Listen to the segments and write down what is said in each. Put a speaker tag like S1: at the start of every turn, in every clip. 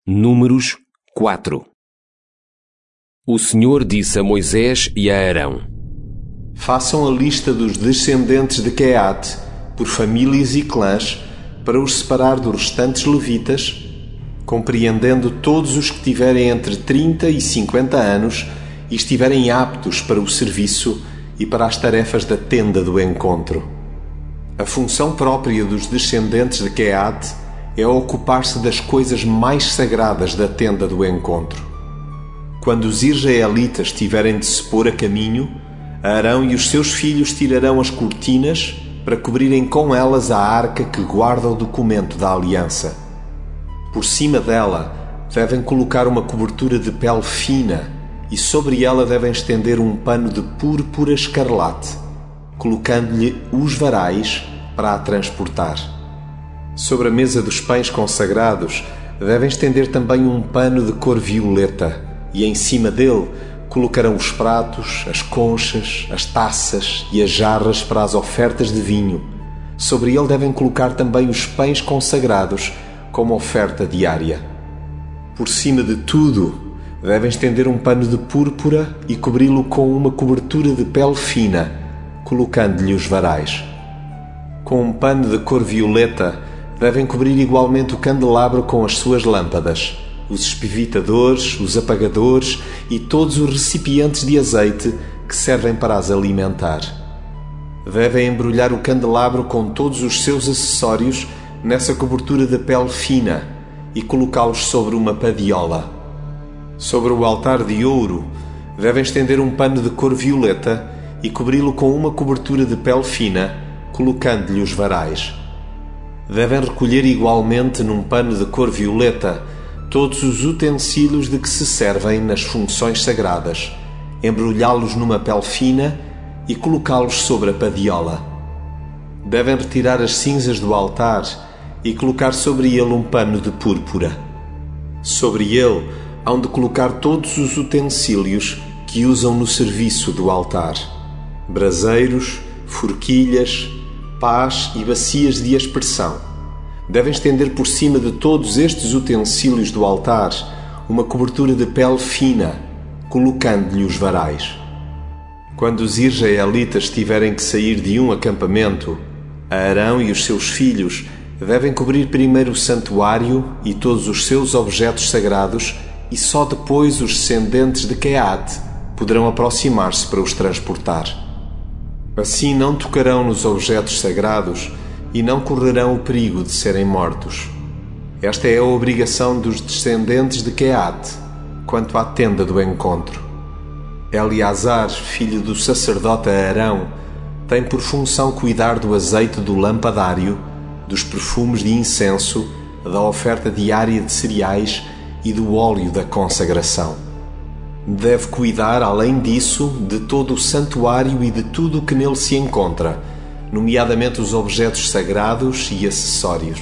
S1: Números 4. O Senhor disse a Moisés e a Arão:
S2: Façam a lista dos descendentes de Queate, por famílias e clãs, para os separar dos restantes levitas, compreendendo todos os que tiverem entre 30 e 50 anos e estiverem aptos para o serviço e para as tarefas da tenda do encontro. A função própria dos descendentes de Queate é ocupar-se das coisas mais sagradas da tenda do encontro. Quando os israelitas tiverem de se pôr a caminho, Arão e os seus filhos tirarão as cortinas para cobrirem com elas a arca que guarda o documento da aliança. Por cima dela devem colocar uma cobertura de pele fina e sobre ela devem estender um pano de púrpura escarlate, colocando-lhe os varais para a transportar. Sobre a mesa dos pães consagrados devem estender também um pano de cor violeta e em cima dele colocarão os pratos, as conchas, as taças e as jarras para as ofertas de vinho. Sobre ele devem colocar também os pães consagrados como oferta diária. Por cima de tudo, devem estender um pano de púrpura e cobri-lo com uma cobertura de pele fina, colocando-lhe os varais. Com um pano de cor violeta, devem cobrir igualmente o candelabro com as suas lâmpadas, os espivitadores, os apagadores e todos os recipientes de azeite que servem para as alimentar. Devem embrulhar o candelabro com todos os seus acessórios nessa cobertura de pele fina e colocá-los sobre uma padiola. Sobre o altar de ouro, devem estender um pano de cor violeta e cobri-lo com uma cobertura de pele fina, colocando-lhe os varais. Devem recolher igualmente num pano de cor violeta todos os utensílios de que se servem nas funções sagradas, embrulhá-los numa pele fina e colocá-los sobre a padiola. Devem retirar as cinzas do altar e colocar sobre ele um pano de púrpura. Sobre ele hão de colocar todos os utensílios que usam no serviço do altar: braseiros, forquilhas, pás e bacias de aspersão. Devem estender por cima de todos estes utensílios do altar uma cobertura de pele fina, colocando-lhe os varais. Quando os israelitas tiverem que sair de um acampamento, Arão e os seus filhos devem cobrir primeiro o santuário e todos os seus objetos sagrados, e só depois os descendentes de Queate poderão aproximar-se para os transportar. Assim não tocarão nos objetos sagrados e não correrão o perigo de serem mortos. Esta é a obrigação dos descendentes de Queate quanto à tenda do encontro. Eleazar, filho do sacerdote Arão, tem por função cuidar do azeite do lampadário, dos perfumes de incenso, da oferta diária de cereais e do óleo da consagração. Deve cuidar, além disso, de todo o santuário e de tudo o que nele se encontra, nomeadamente os objetos sagrados e acessórios.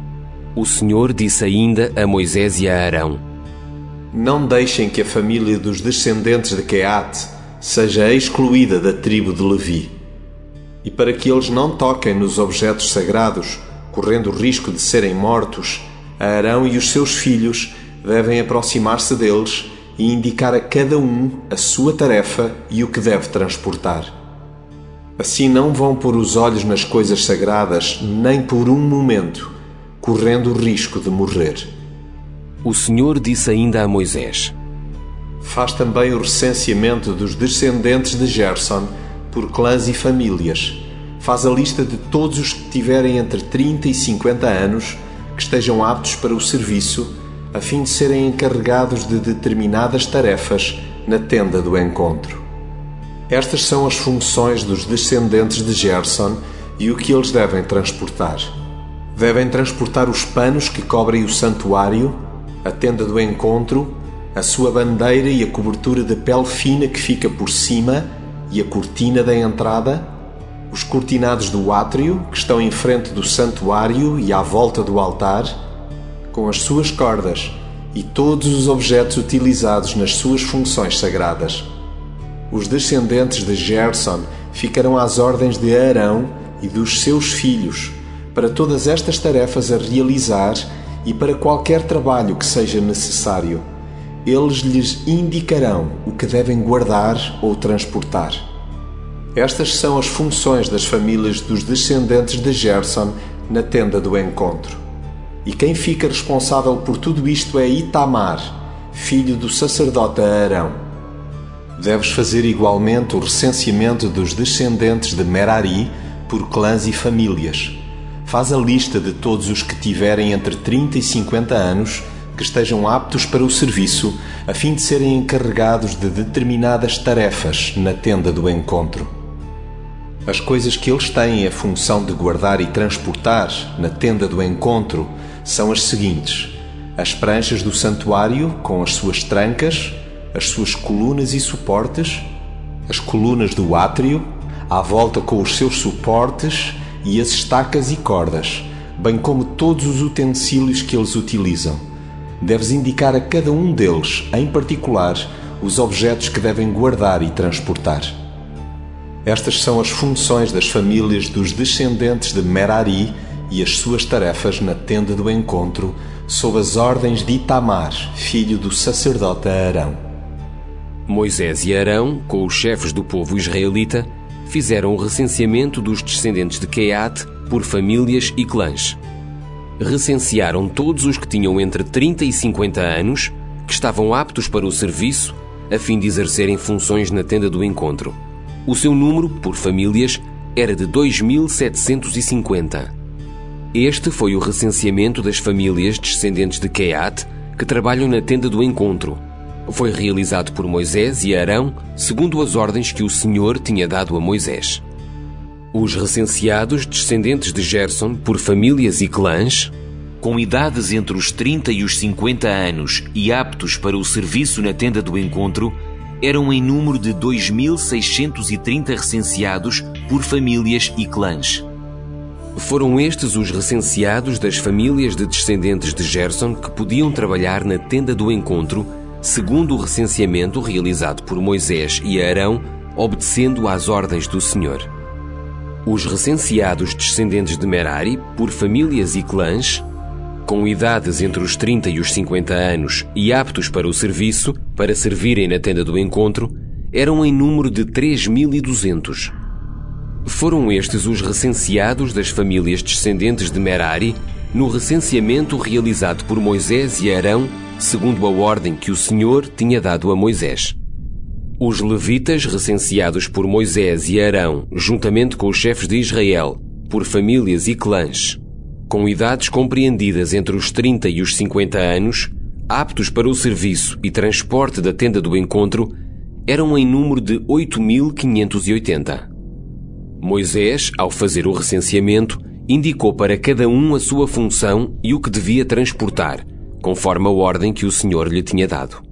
S1: O Senhor disse ainda a Moisés e a Arão:
S2: Não deixem que a família dos descendentes de Queate seja excluída da tribo de Levi. E para que eles não toquem nos objetos sagrados, correndo o risco de serem mortos, Arão e os seus filhos devem aproximar-se deles e indicar a cada um a sua tarefa e o que deve transportar. Assim não vão pôr os olhos nas coisas sagradas nem por um momento, correndo o risco de morrer.
S1: O Senhor disse ainda a Moisés:
S2: Faz também o recenseamento dos descendentes de Gerson por clãs e famílias. Faz a lista de todos os que tiverem entre 30 e 50 anos, que estejam aptos para o serviço, a fim de serem encarregados de determinadas tarefas na tenda do encontro. Estas são as funções dos descendentes de Gerson e o que eles devem transportar. Devem transportar os panos que cobrem o santuário, a tenda do encontro, a sua bandeira e a cobertura de pele fina que fica por cima e a cortina da entrada, os cortinados do átrio que estão em frente do santuário e à volta do altar, com as suas cordas e todos os objetos utilizados nas suas funções sagradas. Os descendentes de Gerson ficarão às ordens de Arão e dos seus filhos para todas estas tarefas a realizar e para qualquer trabalho que seja necessário. Eles lhes indicarão o que devem guardar ou transportar. Estas são as funções das famílias dos descendentes de Gerson na tenda do encontro. E quem fica responsável por tudo isto é Itamar, filho do sacerdote Arão. Deves fazer igualmente o recenseamento dos descendentes de Merari por clãs e famílias. Faz a lista de todos os que tiverem entre 30 e 50 anos que estejam aptos para o serviço, a fim de serem encarregados de determinadas tarefas na tenda do encontro. As coisas que eles têm a função de guardar e transportar na tenda do encontro são as seguintes: as pranchas do santuário com as suas trancas, as suas colunas e suportes, as colunas do átrio, à volta com os seus suportes e as estacas e cordas, bem como todos os utensílios que eles utilizam. Deves indicar a cada um deles, em particular, os objetos que devem guardar e transportar. Estas são as funções das famílias dos descendentes de Merari e as suas tarefas na tenda do encontro, sob as ordens de Itamar, filho do sacerdote Arão.
S1: Moisés e Arão, com os chefes do povo israelita, fizeram o recenseamento dos descendentes de Queate por famílias e clãs. Recensearam todos os que tinham entre 30 e 50 anos, que estavam aptos para o serviço, a fim de exercerem funções na tenda do encontro. O seu número, por famílias, era de 2.750. Este foi o recenseamento das famílias descendentes de Queate que trabalham na tenda do encontro. Foi realizado por Moisés e Arão, segundo as ordens que o Senhor tinha dado a Moisés. Os recenseados descendentes de Gerson por famílias e clãs, com idades entre os 30 e os 50 anos e aptos para o serviço na tenda do encontro, eram em número de 2.630 recenseados por famílias e clãs. Foram estes os recenseados das famílias de descendentes de Gerson que podiam trabalhar na tenda do encontro, segundo o recenseamento realizado por Moisés e Arão, obedecendo às ordens do Senhor. Os recenseados descendentes de Merari, por famílias e clãs, com idades entre os 30 e os 50 anos e aptos para o serviço, para servirem na tenda do encontro, eram em número de 3.200. Foram estes os recenseados das famílias descendentes de Merari, no recenseamento realizado por Moisés e Arão, segundo a ordem que o Senhor tinha dado a Moisés. Os levitas, recenseados por Moisés e Arão, juntamente com os chefes de Israel, por famílias e clãs, com idades compreendidas entre os 30 e os 50 anos, aptos para o serviço e transporte da tenda do encontro, eram em número de 8.580. Moisés, ao fazer o recenseamento, indicou para cada um a sua função e o que devia transportar, conforme a ordem que o Senhor lhe tinha dado.